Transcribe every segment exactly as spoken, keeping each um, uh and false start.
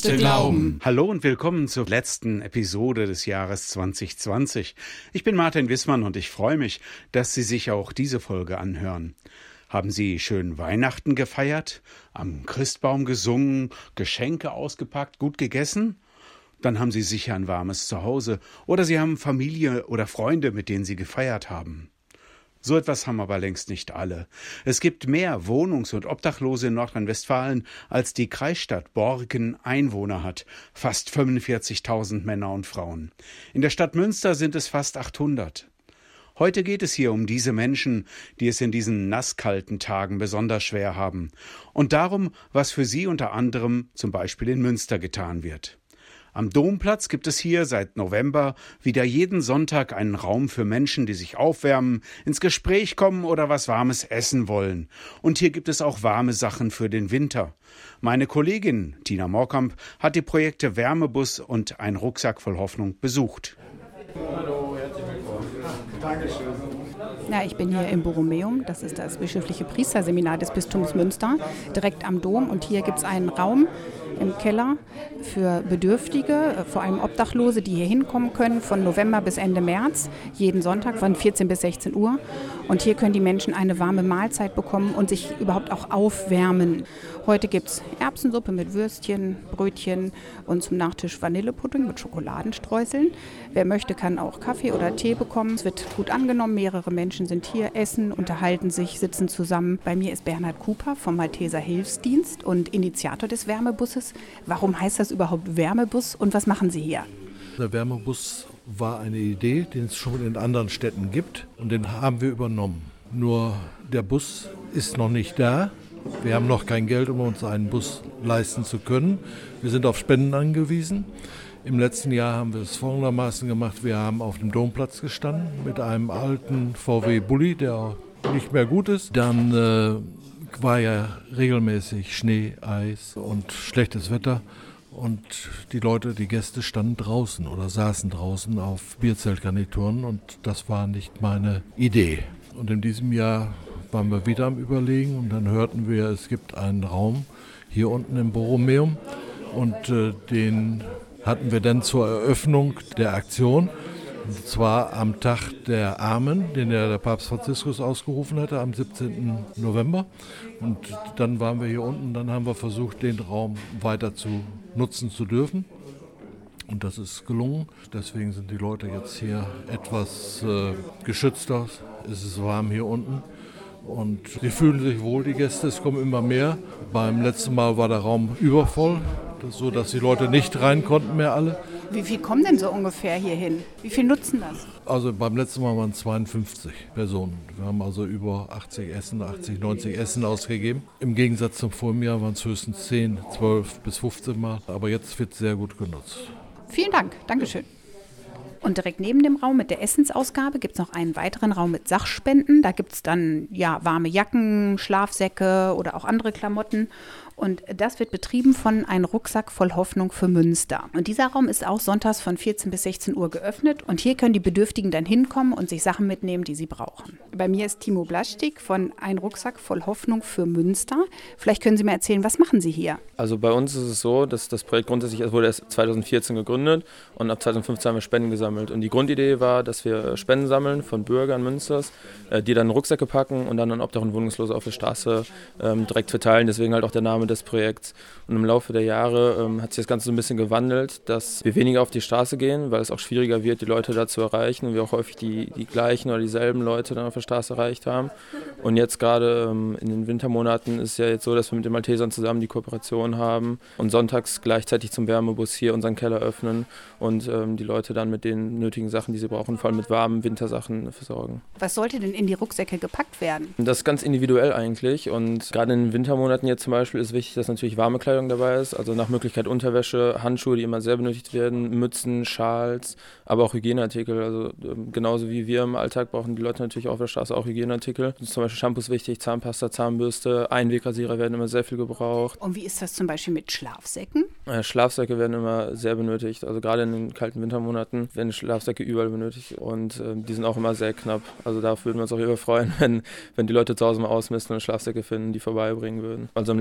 musste glauben. Hallo und willkommen zur letzten Episode des Jahres zwanzig zwanzig. Ich bin Martin Wissmann und ich freue mich, dass Sie sich auch diese Folge anhören. Haben Sie schön Weihnachten gefeiert, am Christbaum gesungen, Geschenke ausgepackt, gut gegessen? Dann haben Sie sicher ein warmes Zuhause oder Sie haben Familie oder Freunde, mit denen Sie gefeiert haben. So etwas haben aber längst nicht alle. Es gibt mehr Wohnungs- und Obdachlose in Nordrhein-Westfalen, als die Kreisstadt Borken Einwohner hat. Fast fünfundvierzigtausend Männer und Frauen. In der Stadt Münster sind es fast achthundert. Heute geht es hier um diese Menschen, die es in diesen nasskalten Tagen besonders schwer haben. Und darum, was für sie unter anderem zum Beispiel in Münster getan wird. Am Domplatz gibt es hier seit November wieder jeden Sonntag einen Raum für Menschen, die sich aufwärmen, ins Gespräch kommen oder was Warmes essen wollen. Und hier gibt es auch warme Sachen für den Winter. Meine Kollegin Tina Moorkamp hat die Projekte Wärmebus und ein Rucksack voll Hoffnung besucht. Hallo, herzlich willkommen. Dankeschön. Ja, ich bin hier im Borromäum, das ist das bischöfliche Priesterseminar des Bistums Münster, direkt am Dom. Und hier gibt es einen Raum im Keller für Bedürftige, vor allem Obdachlose, die hier hinkommen können, von November bis Ende März, jeden Sonntag von vierzehn bis sechzehn Uhr. Und hier können die Menschen eine warme Mahlzeit bekommen und sich überhaupt auch aufwärmen. Heute gibt es Erbsensuppe mit Würstchen, Brötchen und zum Nachtisch Vanillepudding mit Schokoladenstreuseln. Wer möchte, kann auch Kaffee oder Tee bekommen. Es wird gut angenommen, mehrere Menschen sind hier, essen, unterhalten sich, sitzen zusammen. Bei mir ist Bernhard Cooper vom Malteser Hilfsdienst und Initiator des Wärmebusses. Warum heißt das überhaupt Wärmebus und was machen Sie hier? Der Wärmebus war eine Idee, den es schon in anderen Städten gibt und den haben wir übernommen. Nur der Bus ist noch nicht da. Wir haben noch kein Geld, um uns einen Bus leisten zu können. Wir sind auf Spenden angewiesen. Im letzten Jahr haben wir es folgendermaßen gemacht. Wir haben auf dem Domplatz gestanden mit einem alten V W Bulli, der nicht mehr gut ist. Dann äh, war ja regelmäßig Schnee, Eis und schlechtes Wetter. Und die Leute, die Gäste standen draußen oder saßen draußen auf Bierzeltgarnituren und das war nicht meine Idee. Und in diesem Jahr waren wir wieder am Überlegen und dann hörten wir, es gibt einen Raum hier unten im Borromäum und äh, den hatten wir dann zur Eröffnung der Aktion. Und zwar am Tag der Armen, den ja der Papst Franziskus ausgerufen hatte, am siebzehnten November. Und dann waren wir hier unten, dann haben wir versucht, den Raum weiter zu nutzen zu dürfen. Und das ist gelungen. Deswegen sind die Leute jetzt hier etwas äh, geschützter. Es ist warm hier unten. Und sie fühlen sich wohl, die Gäste, es kommen immer mehr. Beim letzten Mal war der Raum übervoll, so dass die Leute nicht rein konnten mehr alle. Wie viel kommen denn so ungefähr hier hin? Wie viel nutzen das? Also beim letzten Mal waren es zweiundfünfzig Personen. Wir haben also über achtzig Essen, achtzig, neunzig Essen ausgegeben. Im Gegensatz zum Vorjahr waren es höchstens zehn, zwölf bis fünfzehn Mal. Aber jetzt wird sehr gut genutzt. Vielen Dank, Dankeschön. Und direkt neben dem Raum mit der Essensausgabe gibt es noch einen weiteren Raum mit Sachspenden. Da gibt es dann ja warme Jacken, Schlafsäcke oder auch andere Klamotten. Und das wird betrieben von Ein Rucksack voll Hoffnung für Münster. Und dieser Raum ist auch sonntags von vierzehn bis sechzehn Uhr geöffnet. Und hier können die Bedürftigen dann hinkommen und sich Sachen mitnehmen, die sie brauchen. Bei mir ist Timo Blaschtig von Ein Rucksack voll Hoffnung für Münster. Vielleicht können Sie mir erzählen, was machen Sie hier? Also bei uns ist es so, dass das Projekt grundsätzlich es wurde erst zweitausendvierzehn gegründet und ab zweitausendfünfzehn haben wir Spenden gesammelt. Und die Grundidee war, dass wir Spenden sammeln von Bürgern Münsters, die dann Rucksäcke packen und dann an Obdach und Wohnungslose auf der Straße ähm, direkt verteilen. Deswegen halt auch der Name des Projekts. Und im Laufe der Jahre ähm, hat sich das Ganze so ein bisschen gewandelt, dass wir weniger auf die Straße gehen, weil es auch schwieriger wird, die Leute da zu erreichen und wir auch häufig die, die gleichen oder dieselben Leute dann auf der Straße erreicht haben. Und jetzt gerade ähm, in den Wintermonaten ist es ja jetzt so, dass wir mit den Maltesern zusammen die Kooperation haben und sonntags gleichzeitig zum Wärmebus hier unseren Keller öffnen und ähm, die Leute dann mit den nötigen Sachen, die sie brauchen, vor allem mit warmen Wintersachen versorgen. Was sollte denn in die Rucksäcke gepackt werden? Das ist ganz individuell eigentlich und gerade in den Wintermonaten jetzt zum Beispiel ist wichtig, dass natürlich warme Kleidung dabei ist, also nach Möglichkeit Unterwäsche, Handschuhe, die immer sehr benötigt werden, Mützen, Schals, aber auch Hygieneartikel. Also ähm, genauso wie wir im Alltag brauchen die Leute natürlich auf der Straße auch Hygieneartikel. Zum Beispiel Shampoo ist wichtig, Zahnpasta, Zahnbürste, Einwegrasierer werden immer sehr viel gebraucht. Und wie ist das zum Beispiel mit Schlafsäcken? Äh, Schlafsäcke werden immer sehr benötigt, also gerade in den kalten Wintermonaten werden Schlafsäcke überall benötigt und äh, die sind auch immer sehr knapp. Also da würden wir uns auch über freuen, wenn, wenn die Leute zu Hause mal ausmisten und Schlafsäcke finden, die vorbeibringen würden. Also im letzten Winter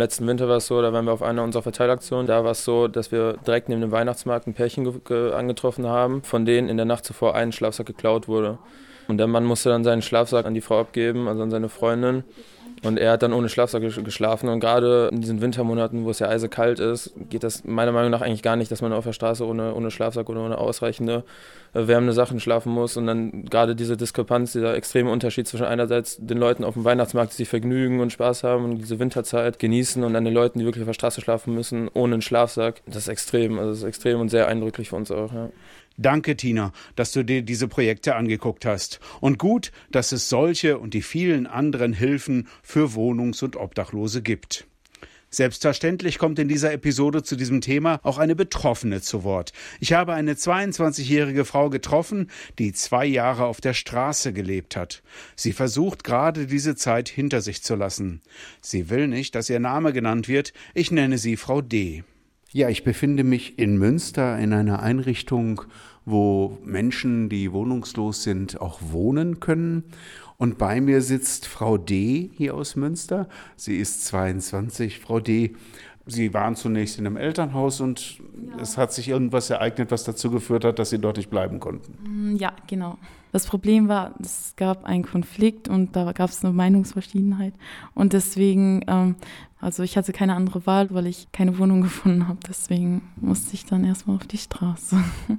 Winter war es so, da waren wir auf einer unserer Verteilaktionen. Da war es so, dass wir direkt neben dem Weihnachtsmarkt ein Pärchen ge- ge- angetroffen haben, von denen in der Nacht zuvor ein Schlafsack geklaut wurde. Und der Mann musste dann seinen Schlafsack an die Frau abgeben, also an seine Freundin. Und er hat dann ohne Schlafsack geschlafen. Und gerade in diesen Wintermonaten, wo es ja eisekalt ist, geht das meiner Meinung nach eigentlich gar nicht, dass man auf der Straße ohne, ohne Schlafsack oder ohne ausreichende äh, wärmende Sachen schlafen muss. Und dann gerade diese Diskrepanz, dieser extreme Unterschied zwischen einerseits den Leuten auf dem Weihnachtsmarkt, die sich vergnügen und Spaß haben und diese Winterzeit genießen, und dann den Leuten, die wirklich auf der Straße schlafen müssen, ohne einen Schlafsack. Das ist extrem, also das ist extrem und sehr eindrücklich für uns auch, ja. Danke, Tina, dass du dir diese Projekte angeguckt hast. Und gut, dass es solche und die vielen anderen Hilfen für Wohnungs- und Obdachlose gibt. Selbstverständlich kommt in dieser Episode zu diesem Thema auch eine Betroffene zu Wort. Ich habe eine zweiundzwanzigjährige Frau getroffen, die zwei Jahre auf der Straße gelebt hat. Sie versucht gerade diese Zeit hinter sich zu lassen. Sie will nicht, dass ihr Name genannt wird. Ich nenne sie Frau D. Ja, ich befinde mich in Münster in einer Einrichtung, wo Menschen, die wohnungslos sind, auch wohnen können. Und bei mir sitzt Frau D. hier aus Münster. Sie ist zweiundzwanzig. Frau D., Sie waren zunächst in einem Elternhaus und ja. Es hat sich irgendwas ereignet, was dazu geführt hat, dass Sie dort nicht bleiben konnten. Ja, genau. Das Problem war, es gab einen Konflikt und da gab es eine Meinungsverschiedenheit. Und deswegen, ähm, also ich hatte keine andere Wahl, weil ich keine Wohnung gefunden habe. Deswegen musste ich dann erstmal auf die Straße.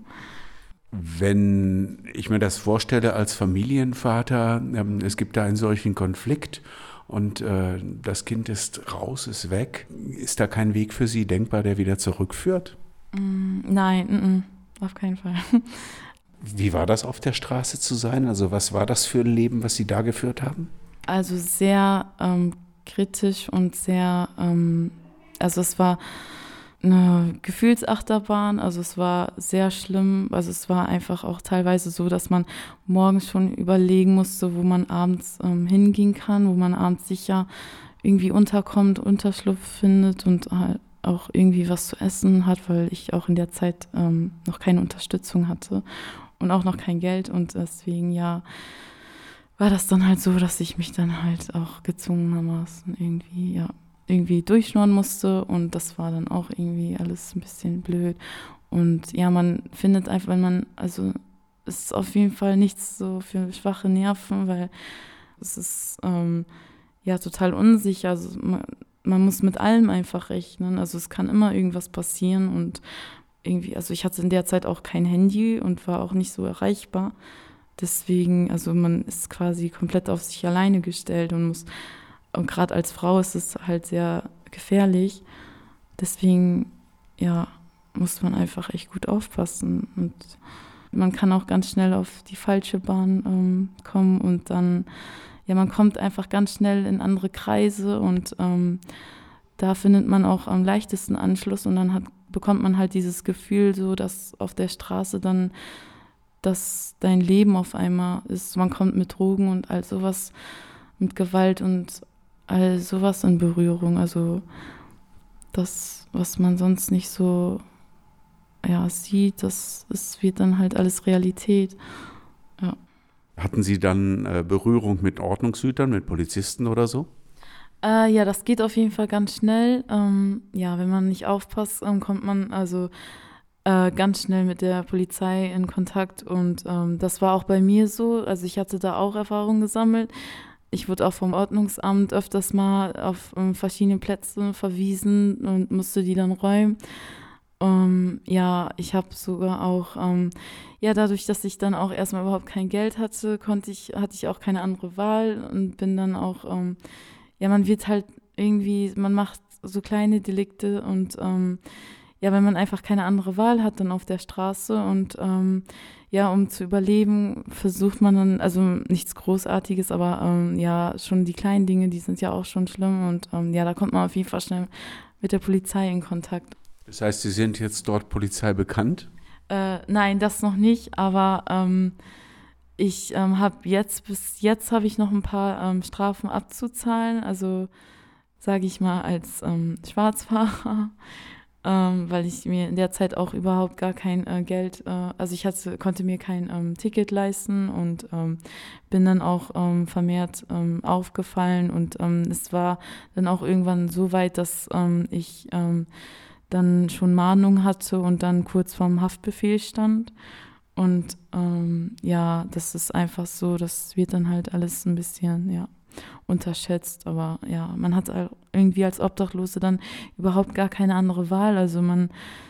Wenn ich mir das vorstelle als Familienvater, ähm, es gibt da einen solchen Konflikt und äh, das Kind ist raus, ist weg, ist da kein Weg für Sie denkbar, der wieder zurückführt? Mm, nein, mm, mm, auf keinen Fall. Wie war das, auf der Straße zu sein? Also was war das für ein Leben, was Sie da geführt haben? Also sehr ähm, kritisch und sehr, ähm, also es war eine Gefühlsachterbahn, also es war sehr schlimm, also es war einfach auch teilweise so, dass man morgens schon überlegen musste, wo man abends ähm, hingehen kann, wo man abends sicher irgendwie unterkommt, Unterschlupf findet und halt auch irgendwie was zu essen hat, weil ich auch in der Zeit ähm, noch keine Unterstützung hatte und auch noch kein Geld, und deswegen ja war das dann halt so, dass ich mich dann halt auch gezwungenermaßen irgendwie, ja, irgendwie durchschnorren musste, und das war dann auch irgendwie alles ein bisschen blöd. Und ja, man findet einfach, wenn man, also es ist auf jeden Fall nichts so für schwache Nerven, weil es ist ähm, ja total unsicher. Also man, man muss mit allem einfach rechnen. Also es kann immer irgendwas passieren, und irgendwie, also ich hatte in der Zeit auch kein Handy und war auch nicht so erreichbar. Deswegen, also man ist quasi komplett auf sich alleine gestellt und muss, und gerade als Frau ist es halt sehr gefährlich. Deswegen, ja, muss man einfach echt gut aufpassen. Und man kann auch ganz schnell auf die falsche Bahn ähm, kommen, und dann, ja, man kommt einfach ganz schnell in andere Kreise, und ähm, da findet man auch am leichtesten Anschluss, und dann hat, bekommt man halt dieses Gefühl so, dass auf der Straße dann, dass dein Leben auf einmal ist. Man kommt mit Drogen und all sowas, mit Gewalt und all sowas in Berührung. Also das, was man sonst nicht so ja, sieht, das, das wird dann halt alles Realität. Ja. Hatten Sie dann äh, Berührung mit Ordnungshütern, mit Polizisten oder so? Äh, ja, das geht auf jeden Fall ganz schnell. Ähm, ja, wenn man nicht aufpasst, ähm, kommt man also äh, ganz schnell mit der Polizei in Kontakt, und ähm, das war auch bei mir so. Also ich hatte da auch Erfahrungen gesammelt. Ich wurde auch vom Ordnungsamt öfters mal auf um, verschiedene Plätze verwiesen und musste die dann räumen. Um, ja, ich habe sogar auch, um, ja, dadurch, dass ich dann auch erstmal überhaupt kein Geld hatte, konnte ich, hatte ich auch keine andere Wahl, und bin dann auch, um, ja, man wird halt irgendwie, man macht so kleine Delikte, und um, ja, wenn man einfach keine andere Wahl hat, dann auf der Straße, und um, ja, um zu überleben, versucht man dann, also nichts Großartiges, aber ähm, ja, schon die kleinen Dinge, die sind ja auch schon schlimm, und ähm, ja, da kommt man auf jeden Fall schnell mit der Polizei in Kontakt. Das heißt, Sie sind jetzt dort Polizei bekannt? Äh, nein, das noch nicht, aber ähm, ich ähm, habe jetzt, bis jetzt habe ich noch ein paar ähm, Strafen abzuzahlen, also sage ich mal als ähm, Schwarzfahrer. ähm, weil ich mir in der Zeit auch überhaupt gar kein äh, Geld, äh, also ich hatte, konnte mir kein ähm, Ticket leisten und ähm, bin dann auch ähm, vermehrt ähm, aufgefallen und ähm, es war dann auch irgendwann so weit, dass ähm, ich ähm, dann schon Mahnung hatte und dann kurz vorm Haftbefehl stand. Und ähm, ja, das ist einfach so, das wird dann halt alles ein bisschen, ja, unterschätzt. Aber ja, man hat irgendwie als Obdachlose dann überhaupt gar keine andere Wahl. Also man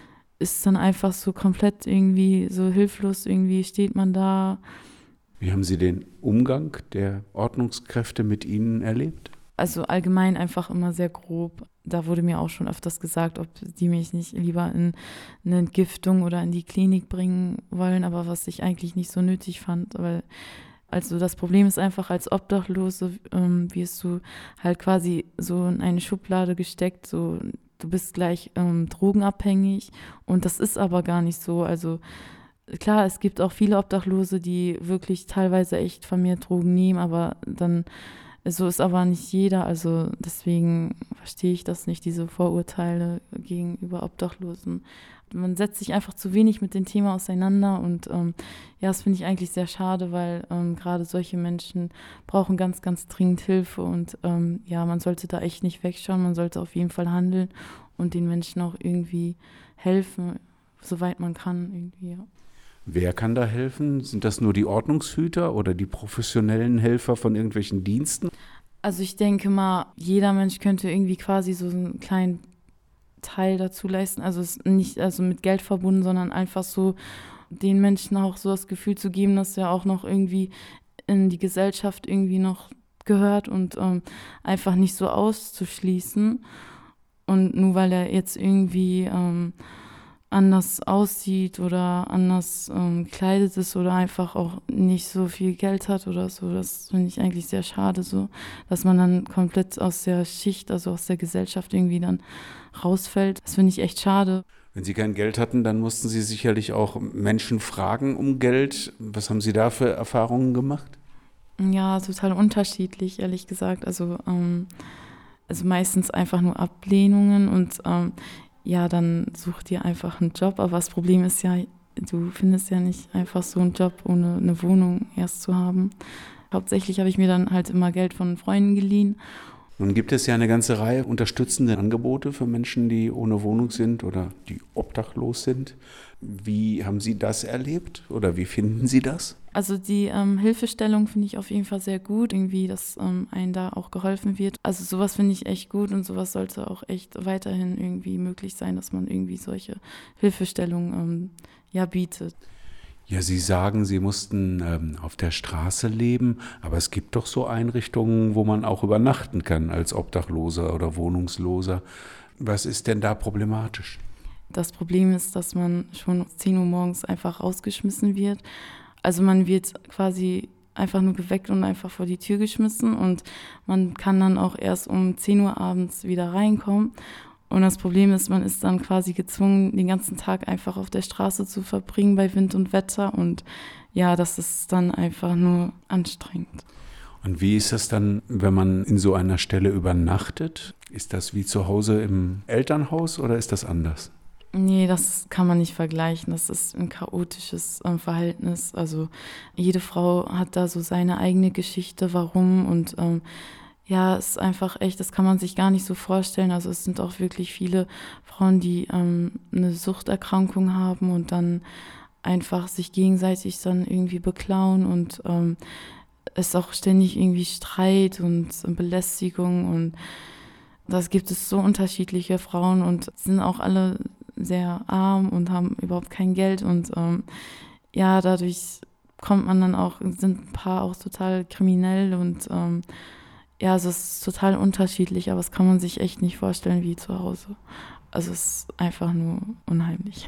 ist dann einfach so komplett irgendwie so hilflos, irgendwie steht man da. Wie haben Sie den Umgang der Ordnungskräfte mit Ihnen erlebt? Also allgemein einfach immer sehr grob. Da wurde mir auch schon öfters gesagt, ob die mich nicht lieber in eine Entgiftung oder in die Klinik bringen wollen, aber was ich eigentlich nicht so nötig fand, weil also das Problem ist einfach, als Obdachlose ähm, wirst du halt quasi so in eine Schublade gesteckt, so du bist gleich ähm, drogenabhängig und das ist aber gar nicht so. Also klar, es gibt auch viele Obdachlose, die wirklich teilweise echt vermehrt Drogen nehmen, aber dann so ist aber nicht jeder, also deswegen verstehe ich das nicht, diese Vorurteile gegenüber Obdachlosen. Man setzt sich einfach zu wenig mit dem Thema auseinander und ähm, ja, das finde ich eigentlich sehr schade, weil ähm, gerade solche Menschen brauchen ganz, ganz dringend Hilfe und ähm, ja, man sollte da echt nicht wegschauen, man sollte auf jeden Fall handeln und den Menschen auch irgendwie helfen, soweit man kann irgendwie, ja. Wer kann da helfen? Sind das nur die Ordnungshüter oder die professionellen Helfer von irgendwelchen Diensten? Also ich denke mal, jeder Mensch könnte irgendwie quasi so einen kleinen Teil dazu leisten. Also es ist nicht also mit Geld verbunden, sondern einfach so den Menschen auch so das Gefühl zu geben, dass er auch noch irgendwie in die Gesellschaft irgendwie noch gehört und ähm, einfach nicht so auszuschließen. Und nur weil er jetzt irgendwie ähm, anders aussieht oder anders ähm, gekleidet ist oder einfach auch nicht so viel Geld hat oder so. Das finde ich eigentlich sehr schade, so, dass man dann komplett aus der Schicht, also aus der Gesellschaft irgendwie dann rausfällt. Das finde ich echt schade. Wenn Sie kein Geld hatten, dann mussten Sie sicherlich auch Menschen fragen um Geld. Was haben Sie da für Erfahrungen gemacht? Ja, total unterschiedlich, ehrlich gesagt. Also, ähm, also meistens einfach nur Ablehnungen und ähm, ja, dann such dir einfach einen Job. Aber das Problem ist ja, du findest ja nicht einfach so einen Job, ohne eine Wohnung erst zu haben. Hauptsächlich habe ich mir dann halt immer Geld von Freunden geliehen. Nun gibt es ja eine ganze Reihe unterstützender Angebote für Menschen, die ohne Wohnung sind oder die obdachlos sind. Wie haben Sie das erlebt oder wie finden Sie das? Also die ähm, Hilfestellung finde ich auf jeden Fall sehr gut, irgendwie, dass ähm, einem da auch geholfen wird. Also sowas finde ich echt gut und sowas sollte auch echt weiterhin irgendwie möglich sein, dass man irgendwie solche Hilfestellungen ähm, ja bietet. Ja, Sie sagen, Sie mussten ähm, auf der Straße leben, aber es gibt doch so Einrichtungen, wo man auch übernachten kann als Obdachloser oder Wohnungsloser. Was ist denn da problematisch? Das Problem ist, dass man schon um zehn Uhr morgens einfach rausgeschmissen wird. Also man wird quasi einfach nur geweckt und einfach vor die Tür geschmissen und man kann dann auch erst um zehn Uhr abends wieder reinkommen. Und das Problem ist, man ist dann quasi gezwungen, den ganzen Tag einfach auf der Straße zu verbringen bei Wind und Wetter. Und ja, das ist dann einfach nur anstrengend. Und wie ist das dann, wenn man in so einer Stelle übernachtet? Ist das wie zu Hause im Elternhaus oder ist das anders? Nee, das kann man nicht vergleichen. Das ist ein chaotisches äh, Verhältnis. Also jede Frau hat da so seine eigene Geschichte, warum. Und ähm, ja, es ist einfach echt, das kann man sich gar nicht so vorstellen. Also es sind auch wirklich viele Frauen, die ähm, eine Suchterkrankung haben und dann einfach sich gegenseitig dann irgendwie beklauen und ähm, es ist auch ständig irgendwie Streit und Belästigung und das gibt es so unterschiedliche Frauen und sind auch alle sehr arm und haben überhaupt kein Geld und ähm, ja, dadurch kommt man dann auch, sind ein paar auch total kriminell und ähm, ja, also es ist total unterschiedlich, aber das kann man sich echt nicht vorstellen wie zu Hause. Also es ist einfach nur unheimlich.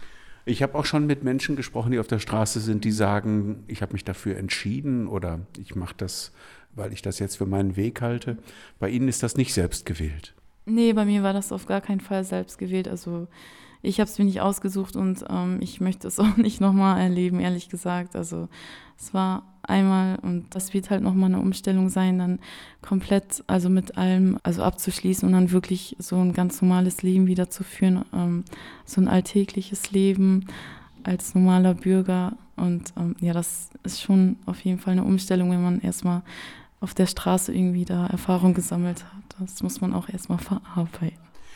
Ich habe auch schon mit Menschen gesprochen, die auf der Straße sind, die sagen, ich habe mich dafür entschieden oder ich mache das, weil ich das jetzt für meinen Weg halte. Bei Ihnen ist das nicht selbst gewählt? Nee, bei mir war das auf gar keinen Fall selbst gewählt. Also ich habe es mir nicht ausgesucht und ähm, ich möchte es auch nicht nochmal erleben, ehrlich gesagt. Also es war einmal und das wird halt nochmal eine Umstellung sein, dann komplett, also mit allem, also abzuschließen und dann wirklich so ein ganz normales Leben wieder zu führen, ähm, so ein alltägliches Leben als normaler Bürger. Und ähm, ja, das ist schon auf jeden Fall eine Umstellung, wenn man erstmal auf der Straße irgendwie da Erfahrung gesammelt hat. Das muss man auch erstmal verarbeiten.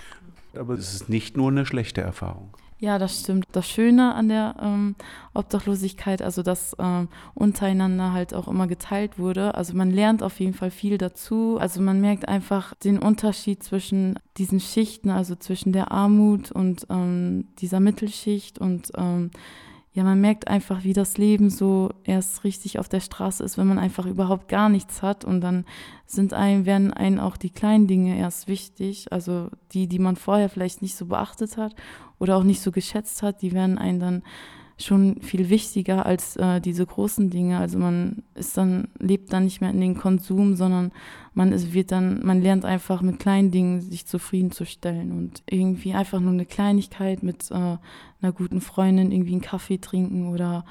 Aber es ist nicht nur eine schlechte Erfahrung. Ja, das stimmt. Das Schöne an der ähm, Obdachlosigkeit, also dass ähm, untereinander halt auch immer geteilt wurde. Also man lernt auf jeden Fall viel dazu. Also man merkt einfach den Unterschied zwischen diesen Schichten, also zwischen der Armut und ähm, dieser Mittelschicht. Und ähm, ja, man merkt einfach, wie das Leben so erst richtig auf der Straße ist, wenn man einfach überhaupt gar nichts hat. Und dann sind einem, werden einem auch die kleinen Dinge erst wichtig, also die, die man vorher vielleicht nicht so beachtet hat oder auch nicht so geschätzt hat, die werden einem dann schon viel wichtiger als äh, diese großen Dinge. Also man ist dann, lebt dann nicht mehr in den Konsum, sondern man ist, wird dann, man lernt einfach mit kleinen Dingen sich zufriedenzustellen und irgendwie einfach nur eine Kleinigkeit mit äh, einer guten Freundin irgendwie einen Kaffee trinken oder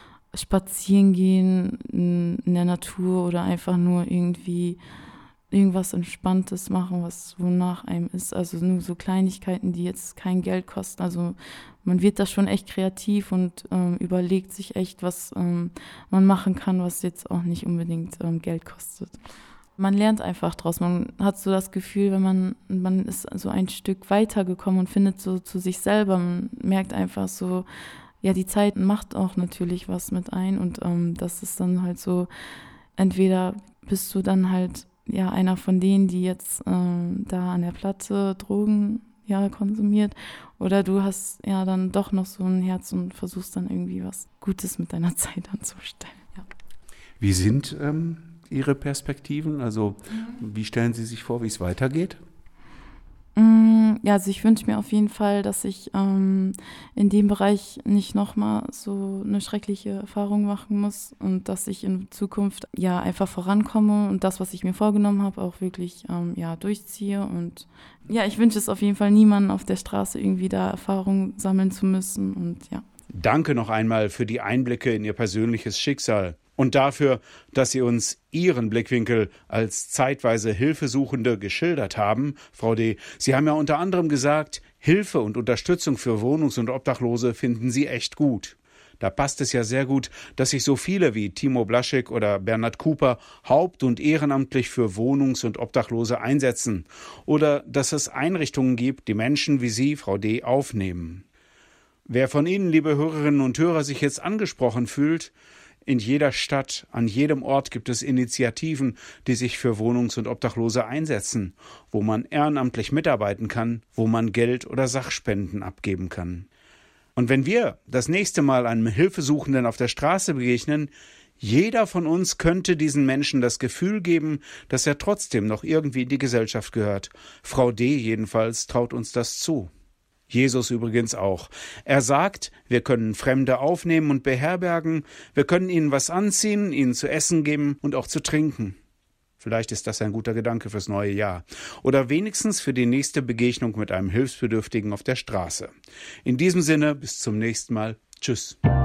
spazieren gehen in, in der Natur oder einfach nur irgendwie irgendwas Entspanntes machen, was wonach einem ist. Also nur so Kleinigkeiten, die jetzt kein Geld kosten. Also man wird da schon echt kreativ und ähm, überlegt sich echt, was ähm, man machen kann, was jetzt auch nicht unbedingt ähm, Geld kostet. Man lernt einfach draus. Man hat so das Gefühl, wenn man, man ist so ein Stück weitergekommen und findet so zu sich selber. Man merkt einfach so, ja, die Zeit macht auch natürlich was mit ein und ähm, das ist dann halt so, entweder bist du dann halt ja einer von denen, die jetzt ähm, da an der Platte Drogen ja konsumiert, oder du hast ja dann doch noch so ein Herz und versuchst dann irgendwie was Gutes mit deiner Zeit anzustellen. Ja. Wie sind ähm, Ihre Perspektiven? Also mhm. wie stellen Sie sich vor, wie es weitergeht? Ja, also ich wünsche mir auf jeden Fall, dass ich ähm, in dem Bereich nicht nochmal so eine schreckliche Erfahrung machen muss und dass ich in Zukunft ja einfach vorankomme und das, was ich mir vorgenommen habe, auch wirklich ähm, ja, durchziehe. Und ja, ich wünsche es auf jeden Fall niemandem auf der Straße irgendwie da Erfahrung sammeln zu müssen und ja. Danke noch einmal für die Einblicke in Ihr persönliches Schicksal. Und dafür, dass Sie uns Ihren Blickwinkel als zeitweise Hilfesuchende geschildert haben, Frau D. Sie haben ja unter anderem gesagt, Hilfe und Unterstützung für Wohnungs- und Obdachlose finden Sie echt gut. Da passt es ja sehr gut, dass sich so viele wie Timo Blaschek oder Bernhard Cooper haupt- und ehrenamtlich für Wohnungs- und Obdachlose einsetzen. Oder dass es Einrichtungen gibt, die Menschen wie Sie, Frau D., aufnehmen. Wer von Ihnen, liebe Hörerinnen und Hörer, sich jetzt angesprochen fühlt, in jeder Stadt, an jedem Ort gibt es Initiativen, die sich für Wohnungs- und Obdachlose einsetzen, wo man ehrenamtlich mitarbeiten kann, wo man Geld oder Sachspenden abgeben kann. Und wenn wir das nächste Mal einem Hilfesuchenden auf der Straße begegnen, jeder von uns könnte diesen Menschen das Gefühl geben, dass er trotzdem noch irgendwie in die Gesellschaft gehört. Frau D. jedenfalls traut uns das zu. Jesus übrigens auch. Er sagt, wir können Fremde aufnehmen und beherbergen, wir können ihnen was anziehen, ihnen zu essen geben und auch zu trinken. Vielleicht ist das ein guter Gedanke fürs neue Jahr. Oder wenigstens für die nächste Begegnung mit einem Hilfsbedürftigen auf der Straße. In diesem Sinne, bis zum nächsten Mal. Tschüss.